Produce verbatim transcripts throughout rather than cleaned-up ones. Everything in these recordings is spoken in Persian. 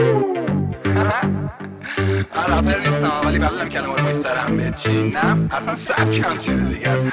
رپر نیستم ولی بلدم کلمات میسترم بچینم اصلا سبکم چیز دیگه است.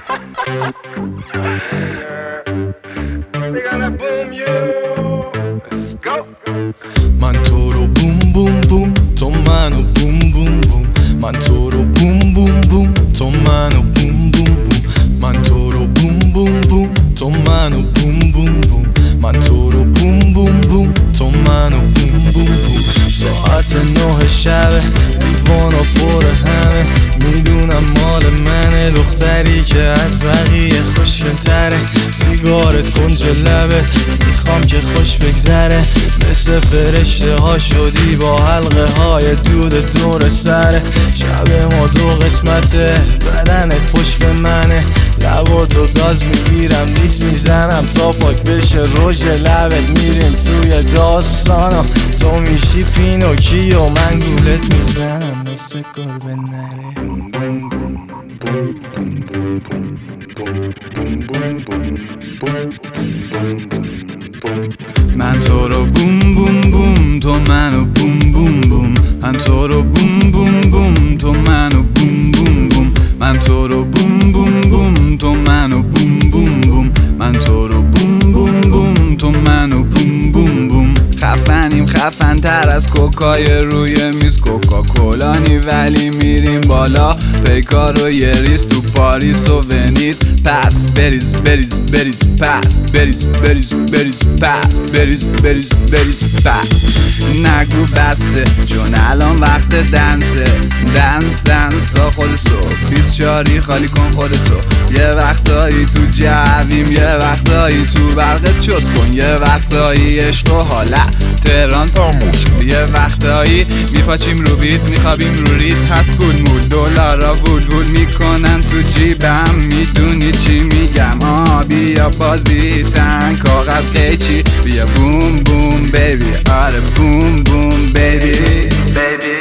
We're gonna boom you. Let's go. من تو رو بوم بوم بوم تو منو بوم بوم بوم من تو رو بوم بوم بوم تو منو بوم بوم بوم من تو رو بوم بوم بوم تو منو بوم بوم بوم من تو رو بوم بوم بوم تو منو بوم بوم بوم ساعت نه شبه دیوان و پر همه میدونم مال منه دختری که از بقیه خوشگل تره سیگارت کنج لبه میخوام که خوش بگذره مثل فرشته ها شدی با حلقه های دود دور سره شب ما دو قسمته بدنت پشت به منه لباتو گاز میگیرم لیس میزنم تا پاک بشه روژ لبت میریم توی داستانا تو میشی پینوکی و من گولت میزنم مثل گربه نره من تو رو بوم بوم بوم تو منو بوم بوم بوم من تو رو بوم بوم بوم تو منو بوم بوم بوم من تو رو بوم بوم بوم تو منو بوم بوم بوم من تو رو بوم بوم بوم تو منو بوم بوم بوم خفنیم خفن تر از کوکای روی میز کوکا کولانی ولی میریم بالا پیکار و یه ریز تو پاریس و ونیز پس بریز بریز بریز پس بریز بریز بریز پس بریز بریز بریز پس نگو بسته چون الان وقت دنسه دنس دنس تا خود صبح بیست چاری خالی کن خودتو یه وقتایی تو جویم یه وقتایی تو برقت چس کن یه وقتایی عشق و حالت تهران تا موسکو یه وقتایی میپاچیم رو بیت میخوابیم رو ریت هست گول مول دلارا وول وول میکنن تو جیبم میدونی چی میگم آه بیا بازی سن کاغذ قیچی بیا بوم بوم بیبی آره بوم بوم بیبی بیبی